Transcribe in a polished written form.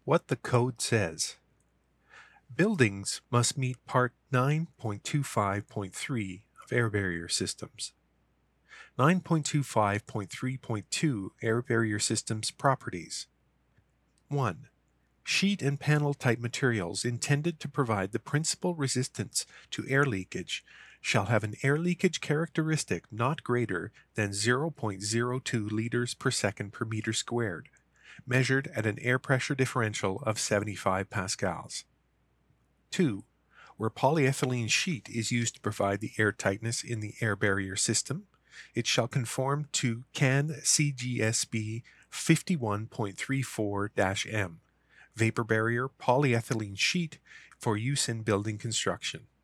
What the code says. Buildings must meet Part 9.25.3 of air barrier systems. 9.25.3.2 Air barrier systems properties. 1. Sheet and panel type materials intended to provide the principal resistance to air leakage shall have an air leakage characteristic not greater than 0.02 liters per second per meter squared, measured at an air pressure differential of 75 pascals. 2. Where polyethylene sheet is used to provide the air tightness in the air barrier system, it shall conform to CAN CGSB 51.34-M, vapor barrier polyethylene sheet for use in building construction.